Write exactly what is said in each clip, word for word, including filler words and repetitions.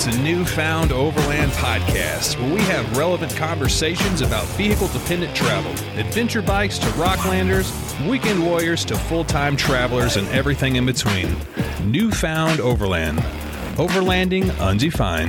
to Newfound Overland Podcast, where we have relevant conversations about vehicle-dependent travel, adventure bikes to rocklanders, weekend warriors to full-time travelers, and everything in between. Newfound Overland. Overlanding undefined.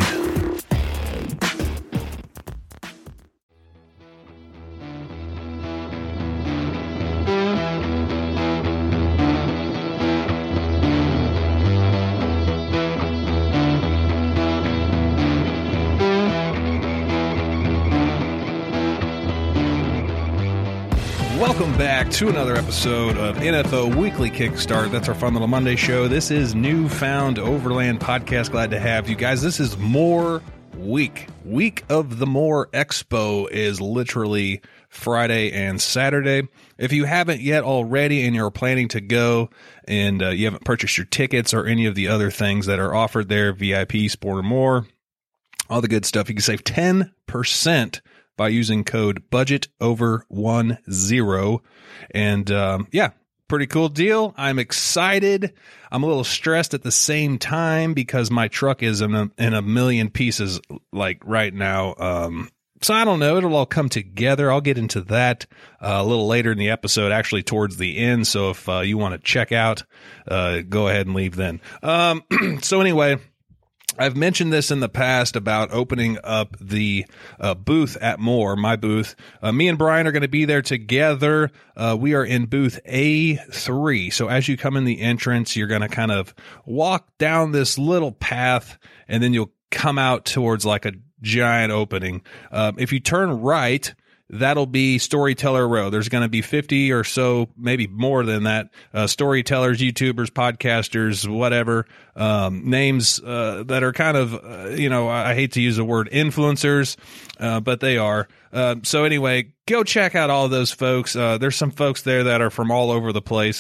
Welcome back to another episode of N F O Weekly Kickstart. That's our fun little Monday show. This is Newfound Overland Podcast. Glad to have you guys. This is More Week. Week of the More Expo is literally Friday and Saturday. If you haven't yet already and you're planning to go and uh, you haven't purchased your tickets or any of the other things that are offered there, V I P, Sport, or more, all the good stuff, you can save ten percent by using code budget over one zero. And um, yeah, pretty cool deal. I'm excited. I'm a little stressed at the same time because my truck is in a, in a million pieces like right now. Um, so I don't know. It'll all come together. I'll get into that uh, a little later in the episode, actually towards the end. So if uh, you want to check out, uh, go ahead and leave then. Um, so anyway, I've mentioned this in the past about opening up the uh, booth at More, my booth. Uh, me and Brian are going to be there together. Uh, we are in booth A three. So as you come in the entrance, you're going to kind of walk down this little path, and then you'll come out towards like a giant opening. Um, if you turn right, that'll be Storyteller Row. There's going to be fifty or so, maybe more than that, uh, storytellers, YouTubers, podcasters, whatever, um, names uh, that are kind of, uh, you know, I hate to use the word influencers, uh, but they are. Uh, so anyway, go check out all of those folks. Uh, there's some folks there that are from all over the place.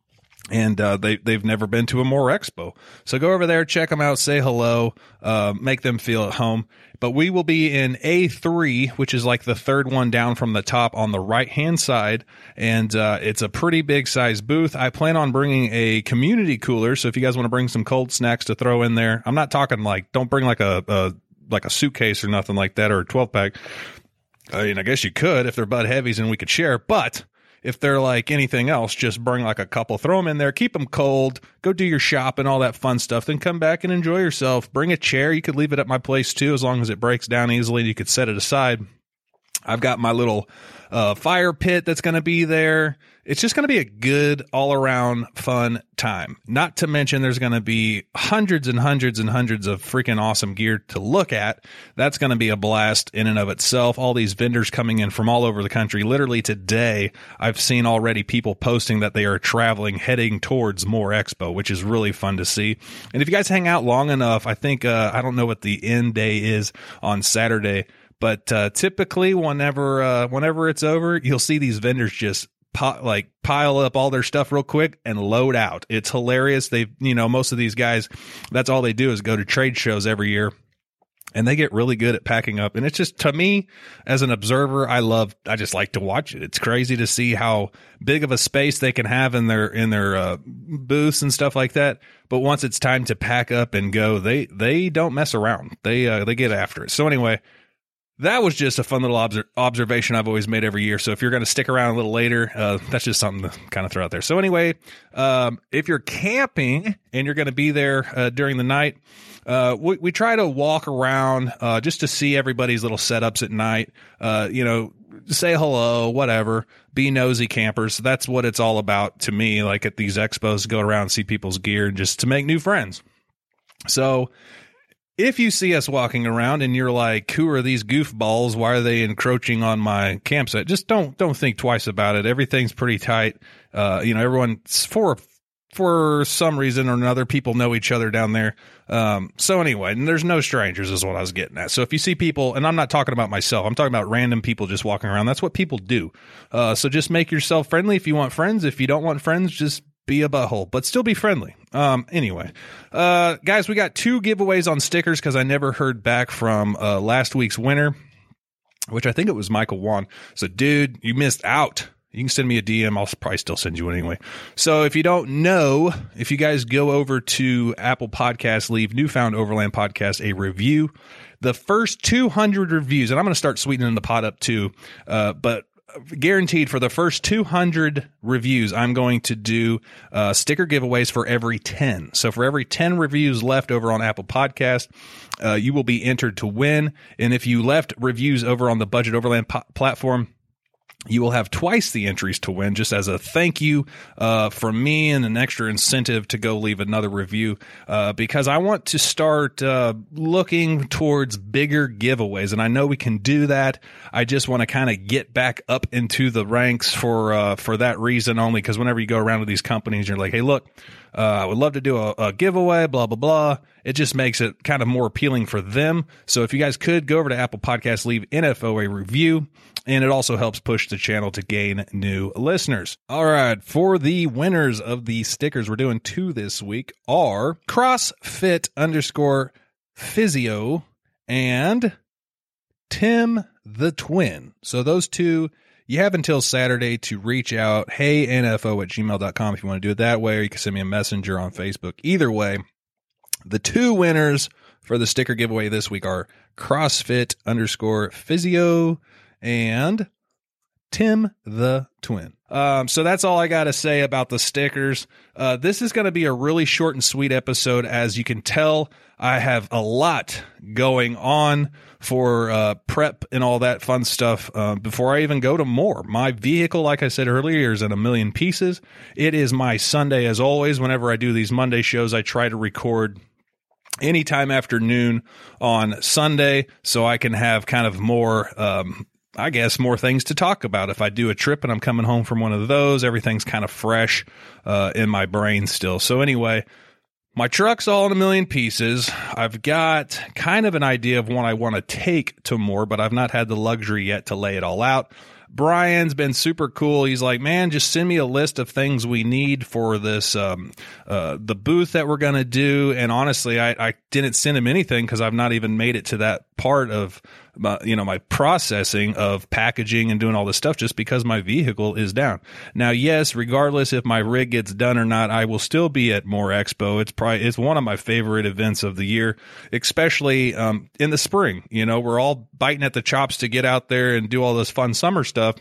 And uh, they, they've never been to a More Expo. So go over there, check them out, say hello, uh, make them feel at home. But we will be in A three, which is like the third one down from the top on the right-hand side. And uh, it's a pretty big-sized booth. I plan on bringing a community cooler. So if you guys want to bring some cold snacks to throw in there, I'm not talking like, don't bring like a, a like a suitcase or nothing like that or a twelve-pack. I mean, I guess you could if they're Bud Heavies and we could share, but if they're like anything else, just bring like a couple, throw them in there, keep them cold, go do your shopping, all that fun stuff, then come back and enjoy yourself. Bring a chair. You could leave it at my place too, as long as it breaks down easily. You could set it aside. I've got my little uh, fire pit that's going to be there. It's just going to be a good all-around fun time. Not to mention there's going to be hundreds and hundreds and hundreds of freaking awesome gear to look at. That's going to be a blast in and of itself. All these vendors coming in from all over the country. Literally today, I've seen already people posting that they are traveling, heading towards More Expo, which is really fun to see. And if you guys hang out long enough, I think, uh, I don't know what the end day is on Saturday, but uh, typically whenever uh, whenever it's over, you'll see these vendors just pi- like pile up all their stuff real quick and load out. It's hilarious. They, you know, most of these guys, that's all they do is go to trade shows every year, and they get really good at packing up. And it's just, to me, as an observer, I love, I just like to watch it. It's crazy to see how big of a space they can have in their in their uh, booths and stuff like that. But once it's time to pack up and go, they they don't mess around. They uh, they get after it. So anyway, that was just a fun little obser- observation I've always made every year. So if you're going to stick around a little later, uh, that's just something to kind of throw out there. So anyway, um, if you're camping and you're going to be there uh, during the night, uh, we, we try to walk around uh, just to see everybody's little setups at night. Uh, you know, say hello, whatever, be nosy campers. That's what it's all about to me. Like at these expos, go around and see people's gear and just to make new friends. So if you see us walking around and you're like, who are these goofballs? Why are they encroaching on my campsite? Just don't don't think twice about it. Everything's pretty tight. Uh, you know, everyone's for for some reason or another, people know each other down there. Um, so anyway, and there's no strangers is what I was getting at. So if you see people, and I'm not talking about myself, I'm talking about random people just walking around. That's what people do. Uh, so just make yourself friendly if you want friends. If you don't want friends, just be a butthole, but still be friendly. Um, anyway, uh, guys, we got two giveaways on stickers because I never heard back from uh, last week's winner, which I think it was Michael Wan. So, dude, you missed out. you can send me a D M. I'll probably still send you one anyway. So if you don't know, if you guys go over to Apple Podcasts, leave Newfound Overland Podcast a review. The first two hundred reviews, and I'm going to start sweetening the pot up too, uh, but guaranteed for the first two hundred reviews, I'm going to do uh, sticker giveaways for every ten. So for every ten reviews left over on Apple Podcast, uh, you will be entered to win. And if you left reviews over on the Budget Overland po- platform, you will have twice the entries to win, just as a thank you uh, from me and an extra incentive to go leave another review, uh, because I want to start uh, looking towards bigger giveaways. And I know we can do that. I just want to kind of get back up into the ranks for uh, for that reason only, because whenever you go around to these companies, you're like, hey, look, uh, I would love to do a, a giveaway, blah, blah, blah. It just makes it kind of more appealing for them. So if you guys could go over to Apple Podcasts, leave N F O a review, and it also helps push the channel to gain new listeners. All right, for the winners of the stickers, we're doing two this week, are CrossFit underscore Physio and Tim the Twin. So those two, you have until Saturday to reach out, hey, N F O at gmail dot com if you want to do it that way, or you can send me a messenger on Facebook. Either way, the two winners for the sticker giveaway this week are CrossFit underscore Physio and Tim the Twin. Um, so that's all I got to say about the stickers. Uh, this is going to be a really short and sweet episode. As you can tell, I have a lot going on for uh, prep and all that fun stuff uh, before I even go to more. My vehicle, like I said earlier, is in a million pieces. It is my Sunday, as always. Whenever I do these Monday shows, I try to record anytime after noon on Sunday so I can have kind of more um I guess more things to talk about. If I do a trip and I'm coming home from one of those, everything's kind of fresh uh, in my brain still. So anyway, my truck's all in a million pieces. I've got kind of an idea of what I want to take to more, but I've not had the luxury yet to lay it all out. Brian's been super cool. He's like, man, just send me a list of things we need for this, um, uh, the booth that we're going to do. And honestly, I, I didn't send him anything because I've not even made it to that part of my, you know, my processing of packaging and doing all this stuff just because my vehicle is down. Now, yes, regardless if my rig gets done or not, I will still be at More Expo. It's probably, it's one of my favorite events of the year, especially, um, in the spring. You know, we're all biting at the chops to get out there and do all this fun summer stuff.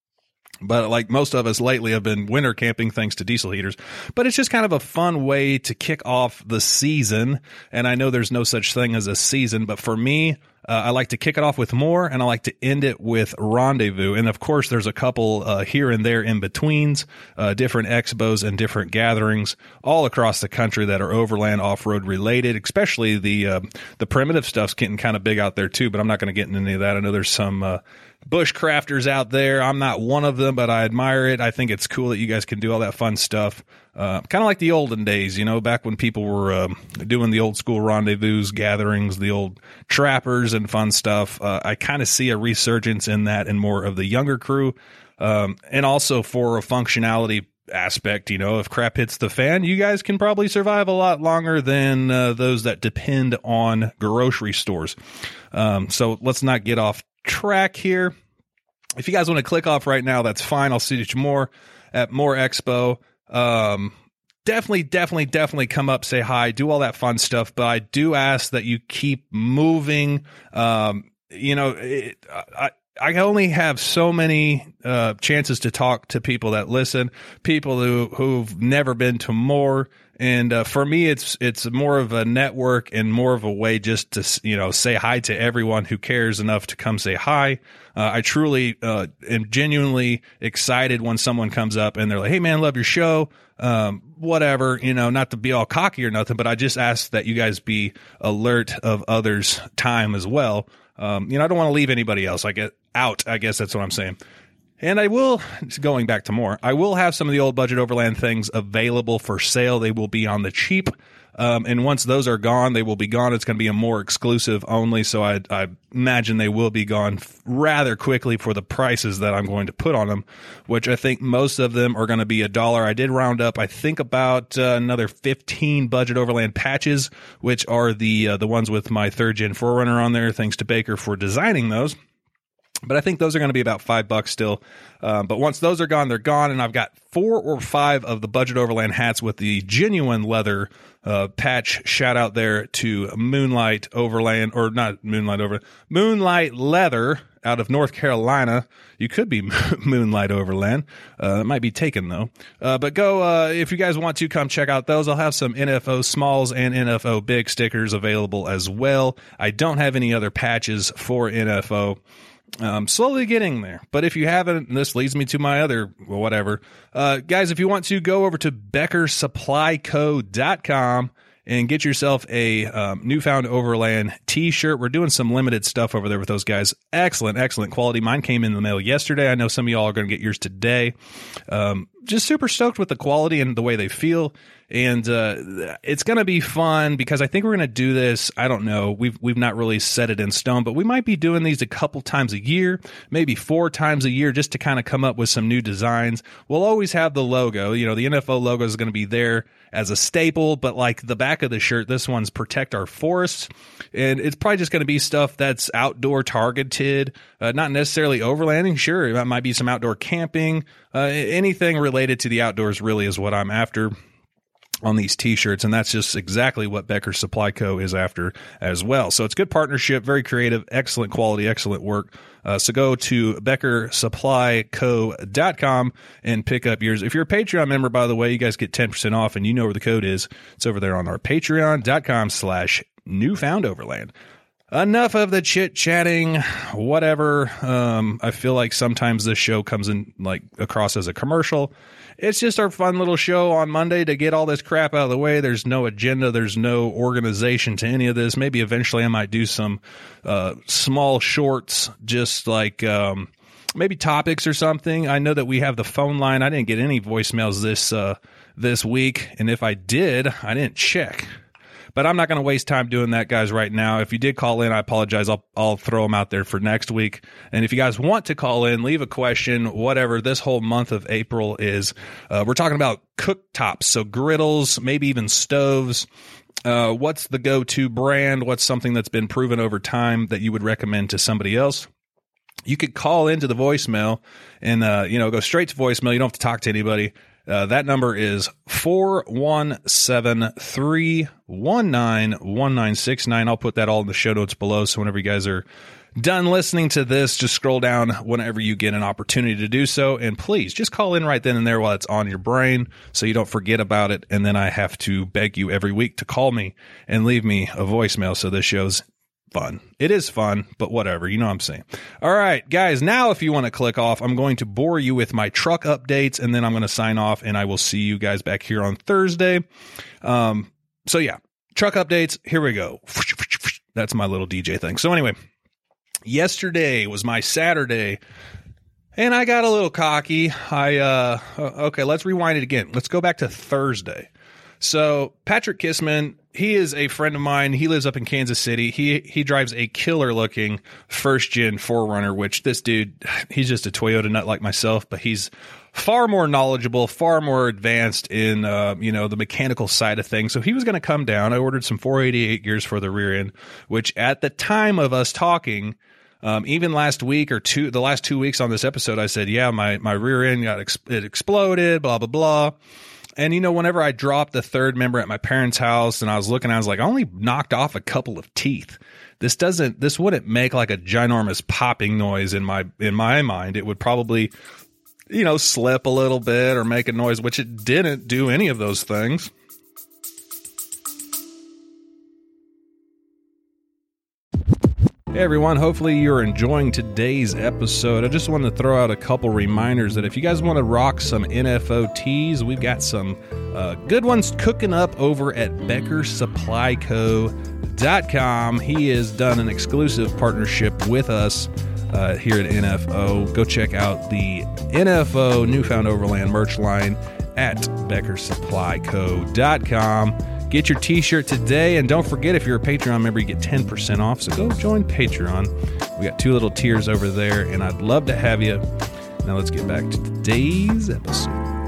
But like most of us lately have been winter camping thanks to diesel heaters. But it's just kind of a fun way to kick off the season. And I know there's no such thing as a season, but for me, uh, I like to kick it off with more, and I like to end it with Rendezvous. And of course, there's a couple uh, here and there in betweens, uh, different expos and different gatherings all across the country that are overland off-road related. Especially the uh, the primitive stuff's getting kind of big out there too. But I'm not going to get into any of that. I know there's some uh, bushcrafters out there. I'm not one of them, but I admire it. I think it's cool that you guys can do all that fun stuff. Uh, kind of like the olden days, you know, back when people were um, doing the old school rendezvous gatherings, the old trappers and fun stuff. Uh, I kind of see a resurgence in that and more of the younger crew. Um, and also for a functionality aspect, you know, if crap hits the fan, you guys can probably survive a lot longer than uh, those that depend on grocery stores. Um, so let's not get off track here. If you guys want to click off right now, that's fine. I'll see you more at More Expo. Um, definitely, definitely, definitely come up, say hi, do all that fun stuff. But I do ask that you keep moving. Um, you know, it, I, I only have so many uh, chances to talk to people that listen, people who, who've never been to More. And uh, for me, it's it's more of a network and more of a way just to, you know, say hi to everyone who cares enough to come say hi. Uh, I truly uh, am genuinely excited when someone comes up and they're like, hey, man, love your show. Um, whatever, you know, not to be all cocky or nothing, but I just ask that you guys be alert of others' time as well. Um, you know, I don't want to leave anybody else I get out. I guess that's what I'm saying. And I will, going back to more, I will have some of the old Budget Overland things available for sale. They will be on the cheap. Um, and once those are gone, they will be gone. It's going to be a More exclusive only. So I, I imagine they will be gone rather quickly for the prices that I'm going to put on them, which I think most of them are going to be a dollar. I did round up, I think, about uh, another fifteen Budget Overland patches, which are the uh, the ones with my third gen four runner on there. Thanks to Baker for designing those. But I think those are going to be about five bucks still. Um, but once those are gone, they're gone. And I've got four or five of the Budget Overland hats with the genuine leather uh, patch. Shout out there to Moonlight Overland, or not Moonlight Overland, Moonlight Leather out of North Carolina. You could be Moonlight Overland. Uh, it might be taken, though. Uh, but go, uh, if you guys want to, come check out those. I'll have some N F O Smalls and N F O Big stickers available as well. I don't have any other patches for N F O. Um, slowly getting there. But if you haven't, and this leads me to my other, well, whatever. Uh, guys, if you want to, go over to Becker Supply Co dot com and get yourself a um, Newfound Overland t-shirt. We're doing some limited stuff over there with those guys. Excellent, excellent quality. Mine came in the mail yesterday. I know some of y'all are going to get yours today. Um, just super stoked with the quality and the way they feel. And uh, it's going to be fun because I think we're going to do this. I don't know. We've we've not really set it in stone, but we might be doing these a couple times a year, maybe four times a year, just to kind of come up with some new designs. We'll always have the logo. You know, the N F O logo is going to be there as a staple, but like the back of the shirt, this one's Protect Our Forests. And it's probably just going to be stuff that's outdoor targeted, uh, not necessarily overlanding. Sure, that might be some outdoor camping. Uh, anything related to the outdoors really is what I'm after on these t-shirts, and that's just exactly what Becker Supply Co. is after as well. So it's good partnership, very creative, excellent quality, excellent work. Uh, so go to Becker Supply Co dot com and pick up yours. If you're a Patreon member, by the way, you guys get ten percent off, and you know where the code is. It's over there on our patreon.com slash Newfound Overland. Enough of the chit-chatting, whatever. Um, I feel like sometimes this show comes in like across as a commercial. It's just our fun little show on Monday to get all this crap out of the way. There's no agenda. There's no organization to any of this. Maybe eventually I might do some uh, small shorts, just like um, maybe topics or something. I know that we have the phone line. I didn't get any voicemails this uh, this week, and if I did, I didn't check. But I'm not going to waste time doing that, guys, right now. If you did call in, I apologize. I'll I'll throw them out there for next week. And if you guys want to call in, leave a question, whatever. This whole month of April is, uh, we're talking about cooktops, so griddles, maybe even stoves. Uh, what's the go-to brand? What's something that's been proven over time that you would recommend to somebody else? You could call into the voicemail and, uh, you know, go straight to voicemail. You don't have to talk to anybody. Uh, that number is four one seven, three one nine, one nine six nine. I'll put that all in the show notes below. So whenever you guys are done listening to this, just scroll down whenever you get an opportunity to do so. And please just call in right then and there while it's on your brain so you don't forget about it. And then I have to beg you every week to call me and leave me a voicemail. So this show's fun. It is fun, but whatever. You know what I'm saying. All right, guys, now if you want to click off, I'm going to bore you with my truck updates, and then I'm going to sign off, and I will see you guys back here on Thursday. Um, so, yeah, truck updates. Here we go. That's my little D J thing. So, anyway, yesterday was my Saturday, and I got a little cocky. I, uh, okay, let's rewind it again. Let's go back to Thursday. So Patrick Kissman, he is a friend of mine. He lives up in Kansas City. He he drives a killer-looking first-gen four runner, which this dude, he's just a Toyota nut like myself, but he's far more knowledgeable, far more advanced in, uh, you know, the mechanical side of things. So he was going to come down. I ordered some four eighty-eight gears for the rear end, which at the time of us talking, Um, even last week or two, the last two weeks on this episode, I said, yeah, my, my rear end got, ex- it exploded, blah, blah, blah. And, you know, whenever I dropped the third member at my parents' house and I was looking, I was like, I only knocked off a couple of teeth. This doesn't, this wouldn't make like a ginormous popping noise in my, in my mind. It would probably, you know, slip a little bit or make a noise, which it didn't do any of those things. Hey everyone, hopefully you're enjoying today's episode. I just wanted to throw out a couple reminders that if you guys want to rock some N F O tees, we've got some uh, good ones cooking up over at Becker Supply Co dot com. He has done an exclusive partnership with us uh, here at N F O. Go check out the N F O Newfound Overland merch line at Becker Supply Co dot com. Get your t-shirt today, and don't forget, if you're a Patreon member, you get ten percent off, so go join Patreon. We got two little tiers over there, and I'd love to have you. Now let's get back to today's episode.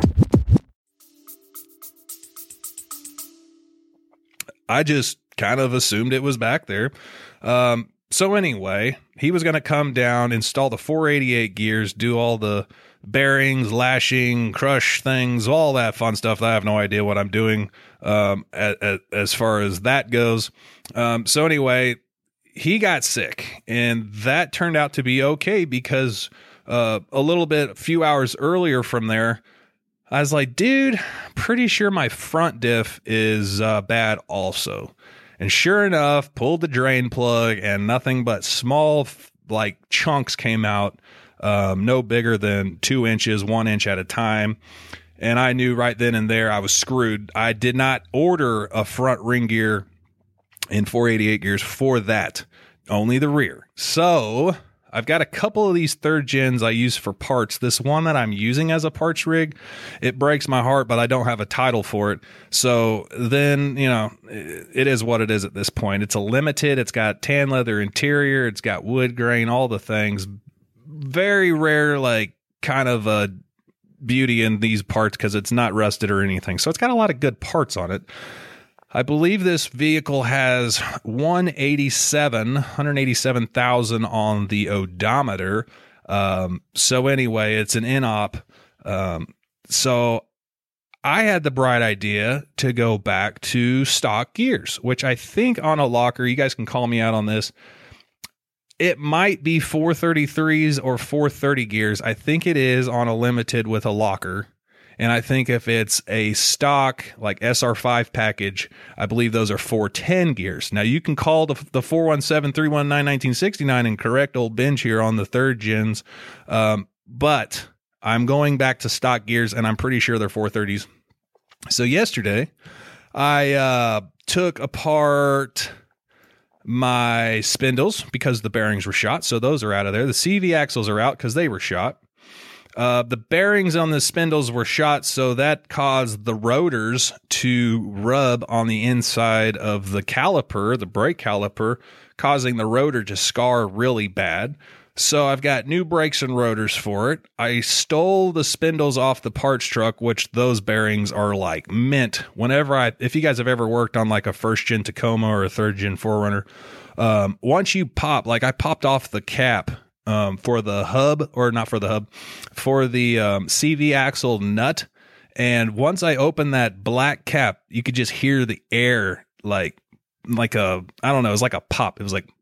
I just kind of assumed it was back there. Um, so anyway, he was going to come down, install the four eighty-eight gears, do all the bearings, lashing, crush things, all that fun stuff. I have no idea what I'm doing um, as, as far as that goes. Um, so anyway, he got sick, and that turned out to be okay because uh, a little bit, a few hours earlier from there, I was like, dude, pretty sure my front diff is uh, bad also. And sure enough, pulled the drain plug, and nothing but small like chunks came out, um, no bigger than two inches, one inch at a time. And I knew right then and there I was screwed. I did not order a front ring gear in four eighty-eight gears for that, only the rear. So I've got a couple of these third gens I use for parts. This one that I'm using as a parts rig, it breaks my heart, but I don't have a title for it. So then, you know, it is what it is at this point. It's a limited. It's got tan leather interior. It's got wood grain, all the things. Very rare, like kind of a beauty in these parts because it's not rusted or anything. So it's got a lot of good parts on it. I believe this vehicle has one eighty-seven, one eighty-seven thousand on the odometer. Um, so anyway, it's an N O P. Um, so I had the bright idea to go back to stock gears, which I think on a locker, you guys can call me out on this, it might be four thirty-threes or four thirty gears. I think it is on a limited with a locker. And I think if it's a stock like S R five package, I believe those are four ten gears. Now you can call the the four one seven, three one nine, nineteen sixty-nine and correct old Benj here on the third gens. Um, but I'm going back to stock gears, and I'm pretty sure they're four thirties. So yesterday I uh, took apart my spindles because the bearings were shot. So those are out of there. The C V axles are out because they were shot. Uh, the bearings on the spindles were shot, so that caused the rotors to rub on the inside of the caliper, the brake caliper, causing the rotor to scar really bad. So I've got new brakes and rotors for it. I stole the spindles off the parts truck, which those bearings are like mint. Whenever I, if you guys have ever worked on like a first gen Tacoma or a third gen four runner, um, once you pop, like I popped off the cap Um, for the hub, or not for the hub, for the um, C V axle nut. And once I opened that black cap, you could just hear the air like, like a, I don't know, it was like a pop. It was like,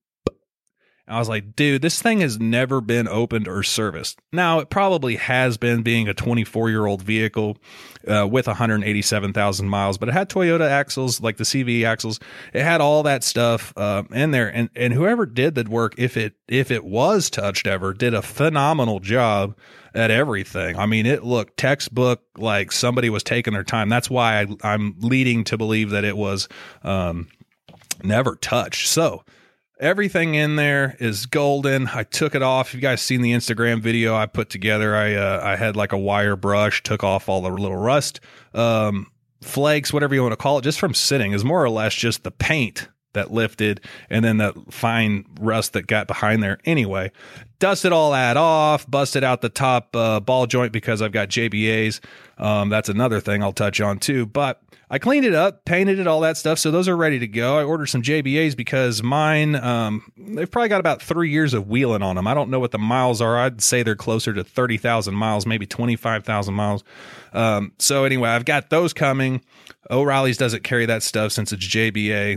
I was like, dude, this thing has never been opened or serviced. Now, it probably has been, being a twenty-four-year-old vehicle uh, with one hundred eighty-seven thousand miles, but it had Toyota axles, like the C V axles. It had all that stuff uh, in there, and and whoever did the work, if it if it was touched ever, did a phenomenal job at everything. I mean, it looked textbook, like somebody was taking their time. That's why I, I'm leading to believe that it was um, never touched. So everything in there is golden. I took it off. You guys seen the Instagram video I put together? I uh, I had like a wire brush, took off all the little rust, um, flakes, whatever you want to call it, just from sitting. Is more or less just the paint that lifted, and then the fine rust that got behind there. Anyway, dusted all that off, busted out the top uh, ball joint because I've got J B As. Um, that's another thing I'll touch on too. But I cleaned it up, painted it, all that stuff. So those are ready to go. I ordered some J B As because mine, um, they've probably got about three years of wheeling on them. I don't know what the miles are. I'd say they're closer to thirty thousand miles, maybe twenty-five thousand miles. Um, so anyway, I've got those coming. O'Reilly's doesn't carry that stuff since it's J B A.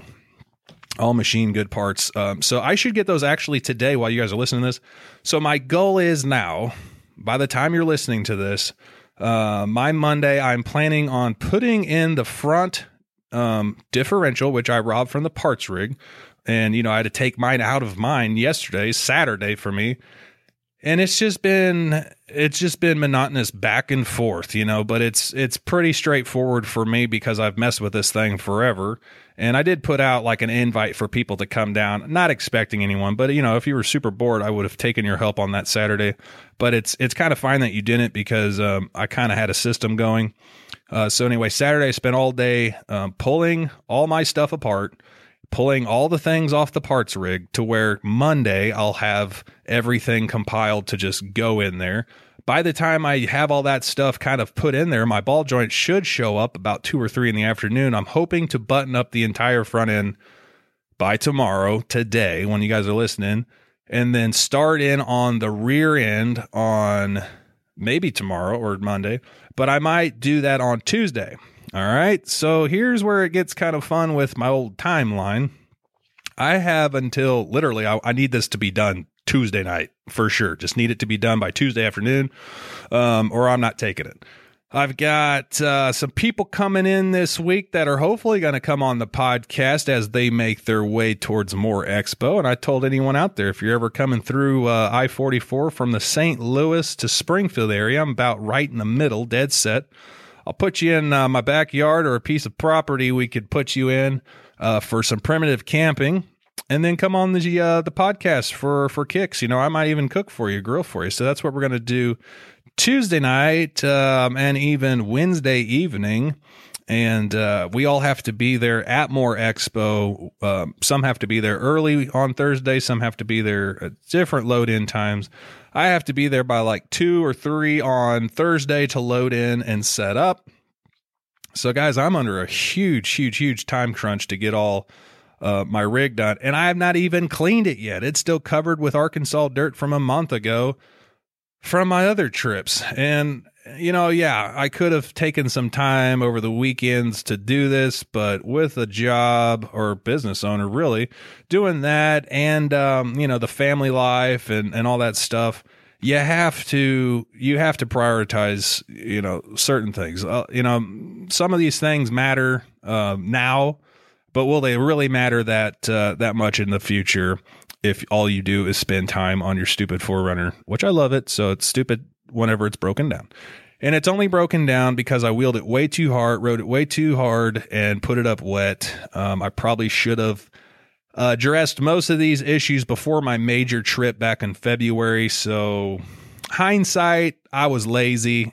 All machine good parts. Um, so I should get those actually today while you guys are listening to this. So my goal is now, by the time you're listening to this, uh, my Monday, I'm planning on putting in the front um, differential, which I robbed from the parts rig. And, you know, I had to take mine out of mine yesterday, Saturday for me. And it's just been, it's just been monotonous back and forth, you know, but it's, it's pretty straightforward for me because I've messed with this thing forever. And I did put out like an invite for people to come down, not expecting anyone, but you know, if you were super bored, I would have taken your help on that Saturday, but it's, it's kind of fine that you didn't because, um, I kind of had a system going. Uh, so anyway, Saturday I spent all day, um, pulling all my stuff apart, pulling all the things off the parts rig to where Monday I'll have everything compiled to just go in there. By the time I have all that stuff kind of put in there, my ball joint should show up about two or three in the afternoon. I'm hoping to button up the entire front end by tomorrow, today, when you guys are listening, and then start in on the rear end on maybe tomorrow or Monday, but I might do that on Tuesday. All right. So here's where it gets kind of fun with my old timeline. I have until literally, I, I need this to be done Tuesday night for sure. Just need it to be done by Tuesday afternoon, um, or I'm not taking it. I've got uh, some people coming in this week that are hopefully going to come on the podcast as they make their way towards More Expo. And I told anyone out there, if you're ever coming through uh, I forty-four from the Saint Louis to Springfield area, I'm about right in the middle, dead set. I'll put you in uh, my backyard or a piece of property we could put you in uh, for some primitive camping. And then come on the uh, the podcast for, for kicks. You know, I might even cook for you, grill for you. So that's what we're going to do Tuesday night um, and even Wednesday evening. And uh, we all have to be there at More Expo. Um, some have to be there early on Thursday. Some have to be there at different load-in times. I have to be there by like two or three on Thursday to load in and set up. So, guys, I'm under a huge, huge, huge time crunch to get all uh, my rig done. And I have not even cleaned it yet. It's still covered with Arkansas dirt from a month ago from my other trips. And, you know, yeah, I could have taken some time over the weekends to do this, but with a job or business owner, really, doing that and, um, you know, the family life and, and all that stuff, you have to, you have to prioritize, you know, certain things. Uh, you know, some of these things matter uh, now, but will they really matter that uh, that much in the future if all you do is spend time on your stupid four runner, which I love it. So it's stupid whenever it's broken down. And it's only broken down because I wheeled it way too hard, rode it way too hard, and put it up wet. Um, I probably should have uh, addressed most of these issues before my major trip back in February. So hindsight, I was lazy,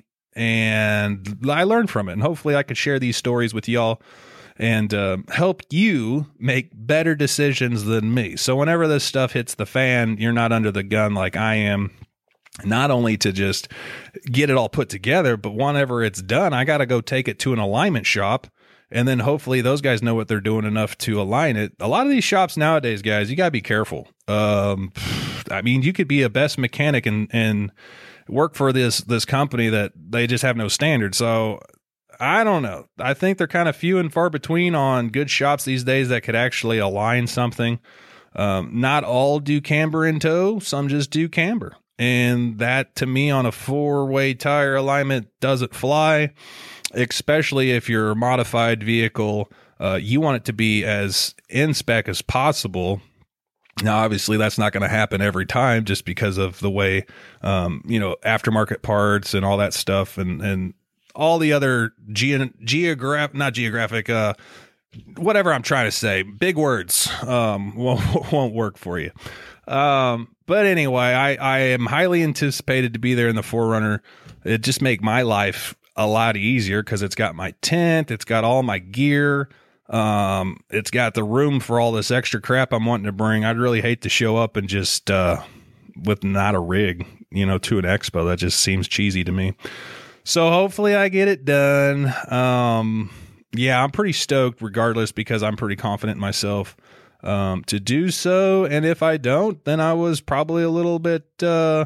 and I learned from it. And hopefully I could share these stories with y'all and uh, help you make better decisions than me. So whenever this stuff hits the fan, you're not under the gun like I am. Not only to just get it all put together, but whenever it's done, I got to go take it to an alignment shop. And then hopefully those guys know what they're doing enough to align it. A lot of these shops nowadays, guys, you got to be careful. Um, I mean, you could be a best mechanic and, and work for this, this company that they just have no standards. So I don't know. I think they're kind of few and far between on good shops these days that could actually align something. Um, not all do camber and tow. Some just do camber. And that, to me, on a four-way tire alignment doesn't fly, especially if you're a modified vehicle. Uh, you want it to be as in spec as possible. Now, obviously, that's not going to happen every time just because of the way, um, you know, aftermarket parts and all that stuff and, and all the other ge- geographic, not geographic, uh, whatever I'm trying to say, big words um, won't, won't work for you. Um, but anyway, I, I am highly anticipated to be there in the four runner. It just make my life a lot easier because it's got my tent. It's got all my gear. Um, it's got the room for all this extra crap I'm wanting to bring. I'd really hate to show up and just, uh, with not a rig, you know, to an expo. That just seems cheesy to me. So hopefully I get it done. Um, yeah, I'm pretty stoked regardless because I'm pretty confident in myself. Um, to do so. And if I don't, then I was probably a little bit, uh,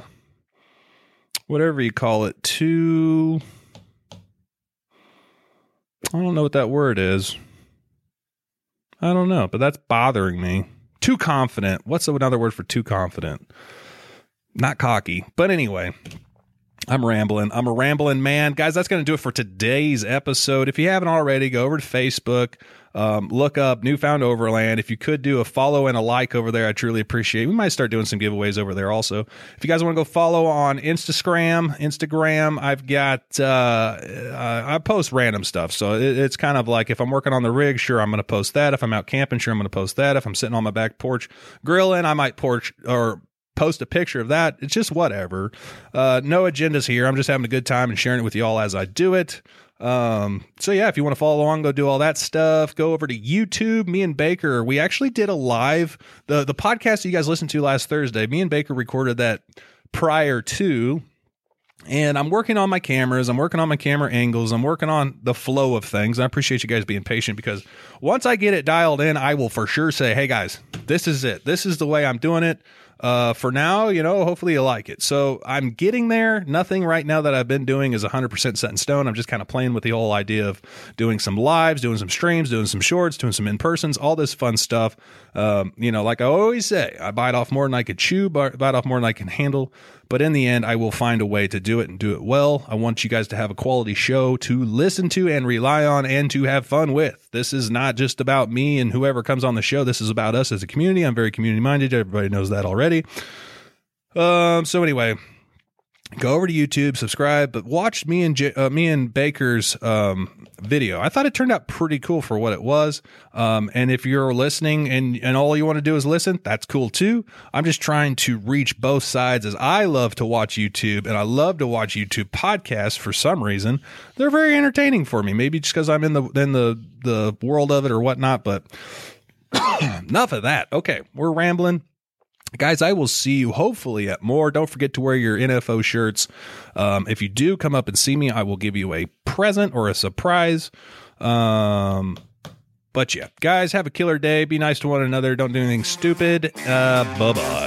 whatever you call it, too, I don't know what that word is. I don't know, but that's bothering me. Too confident. What's another word for too confident? Not cocky, but anyway, I'm rambling. I'm a rambling man. Guys, that's going to do it for today's episode. If you haven't already, go over to Facebook. Um, look up Newfound Overland. If you could do a follow and a like over there, I truly appreciate it. We might start doing some giveaways over there also. If you guys want to go follow on Instagram, Instagram, I've got, uh, uh, I post random stuff. So it, it's kind of like if I'm working on the rig, sure, I'm going to post that. If I'm out camping, sure, I'm going to post that. If I'm sitting on my back porch grilling, I might porch or post a picture of that. It's just whatever. Uh, no agendas here. I'm just having a good time and sharing it with you all as I do it. Um, so yeah, if you want to follow along, go do all that stuff. Go over to YouTube. Me and Baker, we actually did a live, the, the podcast you guys listened to last Thursday. Me and Baker recorded that prior to And I'm working on my cameras. I'm working on my camera angles. I'm working on the flow of things. I appreciate you guys being patient, because once I get it dialed in, I will for sure say, hey guys, this is it. This is the way I'm doing it. Uh, for now, you know, hopefully you like it. So I'm getting there. Nothing right now that I've been doing is one hundred percent set in stone. I'm just kind of playing with the whole idea of doing some lives, doing some streams, doing some shorts, doing some in-persons, all this fun stuff. Um, you know, like I always say, I bite off more than I could chew, bite off more than I can handle. But in the end, I will find a way to do it and do it well. I want you guys to have a quality show to listen to and rely on and to have fun with. This is not just about me and whoever comes on the show. This is about us as a community. I'm very community minded. Everybody knows that already. Um, so anyway, go over to YouTube, subscribe, but watch me and J- uh, me and Baker's um, video. I thought it turned out pretty cool for what it was. Um, and if you're listening and, and all you want to do is listen, that's cool too. I'm just trying to reach both sides, as I love to watch YouTube and I love to watch YouTube podcasts for some reason. They're very entertaining for me. Maybe just because I'm in the in the, the world of it or whatnot, but enough of that. Okay, we're rambling. Guys, I will see you hopefully at more. Don't forget to wear your N F O shirts. Um, if you do come up and see me, I will give you a present or a surprise. Um, but yeah, guys, have a killer day. Be nice to one another. Don't do anything stupid. Uh, bye-bye.